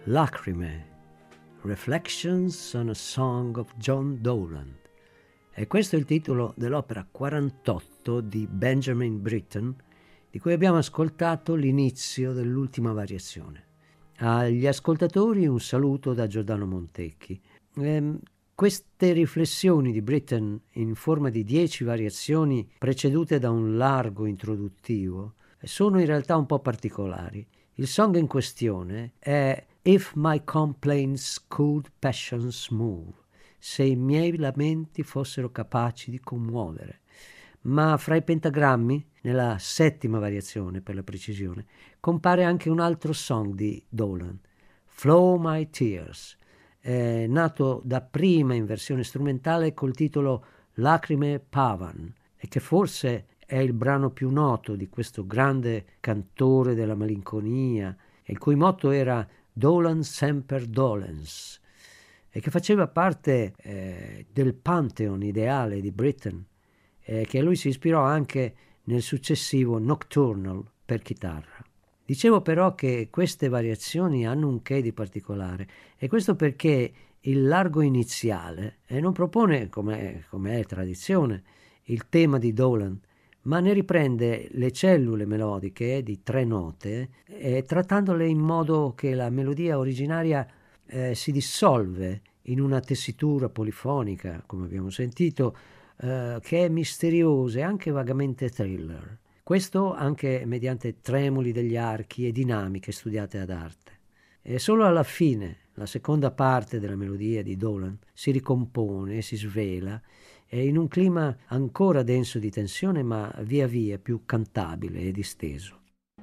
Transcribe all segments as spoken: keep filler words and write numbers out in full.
Lacrime, Reflections on a Song of John Dowland. E questo è il titolo dell'opera quarantotto di Benjamin Britten, di cui abbiamo ascoltato l'inizio dell'ultima variazione. Agli ascoltatori un saluto da Giordano Montecchi. Ehm, queste riflessioni di Britten in forma di dieci variazioni precedute da un largo introduttivo sono in realtà un po' particolari. Il song in questione è If My Complaints Could Passions Move, se i miei lamenti fossero capaci di commuovere. Ma fra i pentagrammi, nella settima variazione per la precisione, compare anche un altro song di Dowland, Flow My Tears, eh, nato dapprima in versione strumentale col titolo Lacrime Pavan, e che forse è il brano più noto di questo grande cantore della malinconia, il cui motto era Dolens semper dolens, e che faceva parte eh, del pantheon ideale di Britten, eh, che a lui si ispirò anche nel successivo Nocturnal per chitarra. Dicevo però che queste variazioni hanno un che di particolare, e questo perché il largo iniziale eh, non propone, come è tradizione, il tema di Dowland, ma ne riprende le cellule melodiche di tre note, eh, trattandole in modo che la melodia originaria eh, si dissolve in una tessitura polifonica, come abbiamo sentito, eh, che è misteriosa e anche vagamente thriller. Questo anche mediante tremoli degli archi e dinamiche studiate ad arte. E solo alla fine, la seconda parte della melodia di Dowland si ricompone e si svela, è in un clima ancora denso di tensione, ma via via più cantabile e disteso.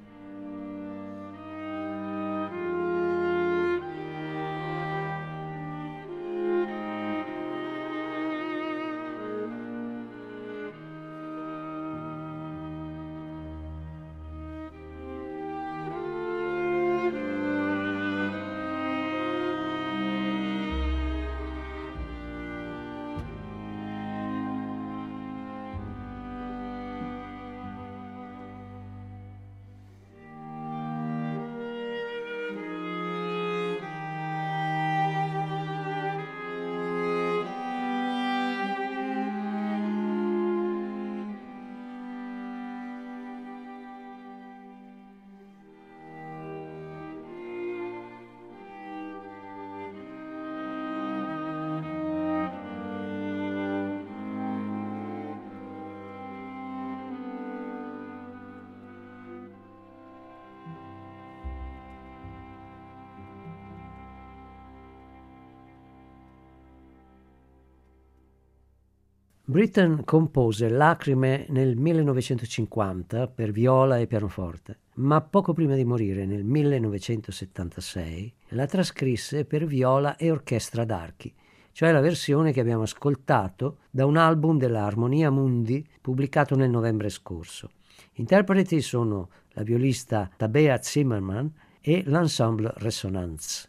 Britten compose Lacrime nel millenovecentocinquanta per viola e pianoforte, ma poco prima di morire, nel millenovecentosettantasei, la trascrisse per viola e orchestra d'archi, cioè la versione che abbiamo ascoltato da un album della Armonia Mundi pubblicato nel novembre scorso. Interpreti sono la violista Tabea Zimmermann e l'ensemble Resonance.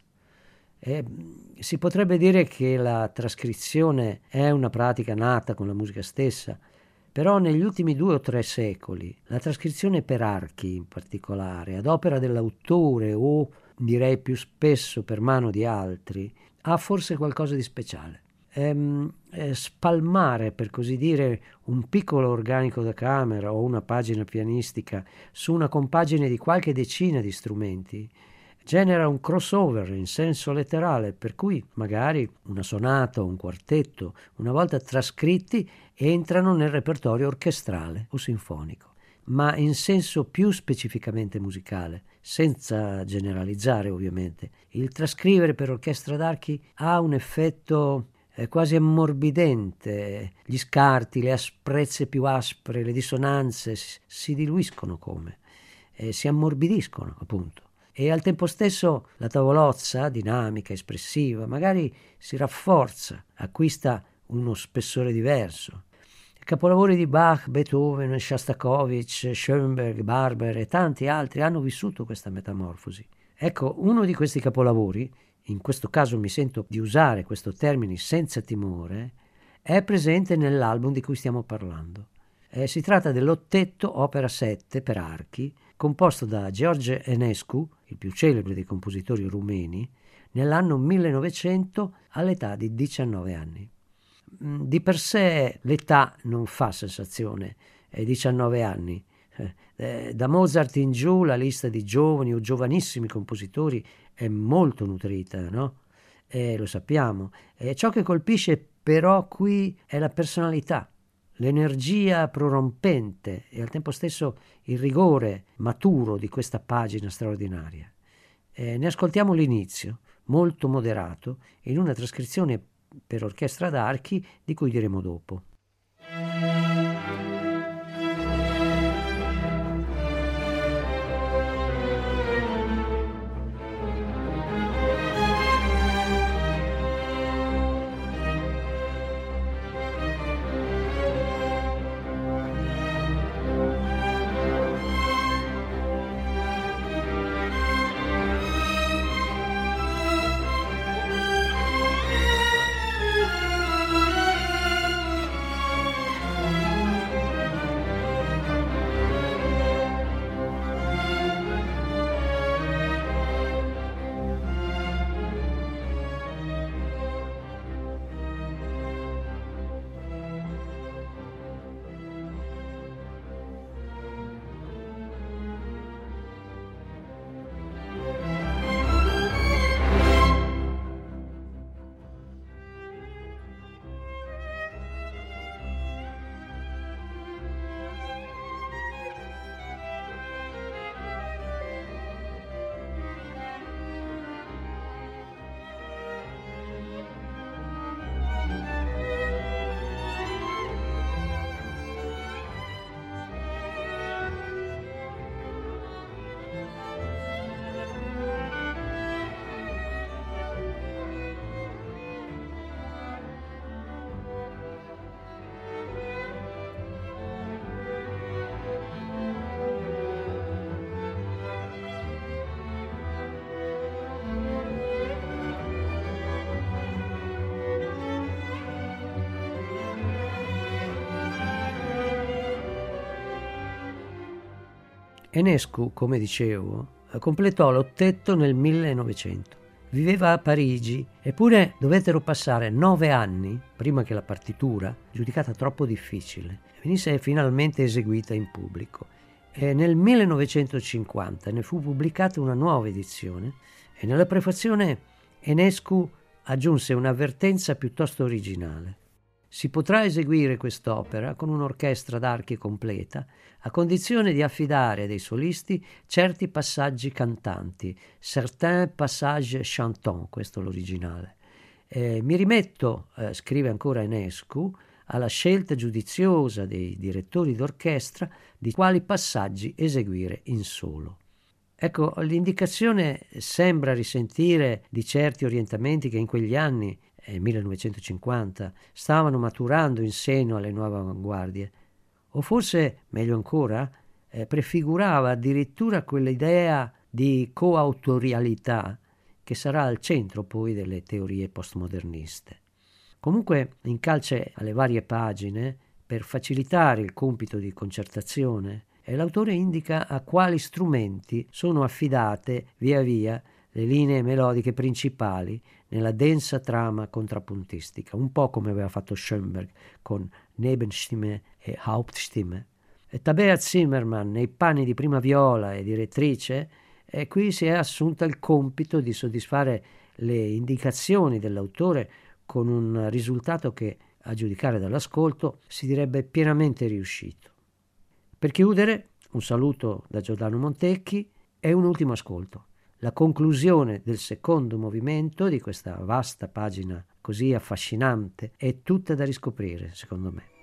E si potrebbe dire che la trascrizione è una pratica nata con la musica stessa, però negli ultimi due o tre secoli la trascrizione per archi in particolare, ad opera dell'autore o direi più spesso per mano di altri, ha forse qualcosa di speciale. Ehm, eh, spalmare, per così dire, un piccolo organico da camera o una pagina pianistica su una compagine di qualche decina di strumenti genera un crossover in senso letterale, per cui magari una sonata o un quartetto, una volta trascritti, entrano nel repertorio orchestrale o sinfonico, ma in senso più specificamente musicale, senza generalizzare ovviamente. Il trascrivere per orchestra d'archi ha un effetto eh, quasi ammorbidente, gli scarti, le asprezze più aspre, le dissonanze si, si diluiscono come, eh, si ammorbidiscono appunto. E al tempo stesso la tavolozza, dinamica, espressiva, magari si rafforza, acquista uno spessore diverso. I capolavori di Bach, Beethoven, Shostakovich, Schoenberg, Barber e tanti altri hanno vissuto questa metamorfosi. Ecco, uno di questi capolavori, in questo caso mi sento di usare questo termine senza timore, è presente nell'album di cui stiamo parlando. Eh, si tratta dell'ottetto opera sette per archi, composto da George Enescu, il più celebre dei compositori rumeni, nell'anno millenovecento all'età di diciannove anni. Di per sé l'età non fa sensazione, è diciannove anni. Eh, da Mozart in giù la lista di giovani o giovanissimi compositori è molto nutrita, no? Eh, lo sappiamo. E ciò che colpisce però qui è la personalità, l'energia prorompente e al tempo stesso il rigore maturo di questa pagina straordinaria. Eh, ne ascoltiamo l'inizio, molto moderato, in una trascrizione per orchestra d'archi di cui diremo dopo. Enescu, come dicevo, completò l'ottetto nel millenovecento. Viveva a Parigi, eppure dovettero passare nove anni prima che la partitura, giudicata troppo difficile, venisse finalmente eseguita in pubblico. E nel millenovecentocinquanta ne fu pubblicata una nuova edizione e nella prefazione Enescu aggiunse un'avvertenza piuttosto originale. Si potrà eseguire quest'opera con un'orchestra d'archi completa, a condizione di affidare ai solisti certi passaggi cantanti, certains passages chantants, questo è l'originale. Eh, mi rimetto, eh, scrive ancora Enescu, alla scelta giudiziosa dei direttori d'orchestra di quali passaggi eseguire in solo. Ecco, l'indicazione sembra risentire di certi orientamenti che in quegli anni, eh, millenovecentocinquanta, stavano maturando in seno alle nuove avanguardie. O forse, meglio ancora, eh, prefigurava addirittura quell'idea di coautorialità che sarà al centro poi delle teorie postmoderniste. Comunque, in calce alle varie pagine, per facilitare il compito di concertazione, e l'autore indica a quali strumenti sono affidate via via le linee melodiche principali nella densa trama contrappuntistica, un po' come aveva fatto Schoenberg con Nebenstimme e Hauptstimme. E Tabea Zimmermann, nei panni di prima viola e direttrice, e qui si è assunta il compito di soddisfare le indicazioni dell'autore con un risultato che, a giudicare dall'ascolto, si direbbe pienamente riuscito. Per chiudere, un saluto da Giordano Montecchi e un ultimo ascolto. La conclusione del secondo movimento di questa vasta pagina così affascinante è tutta da riscoprire, secondo me.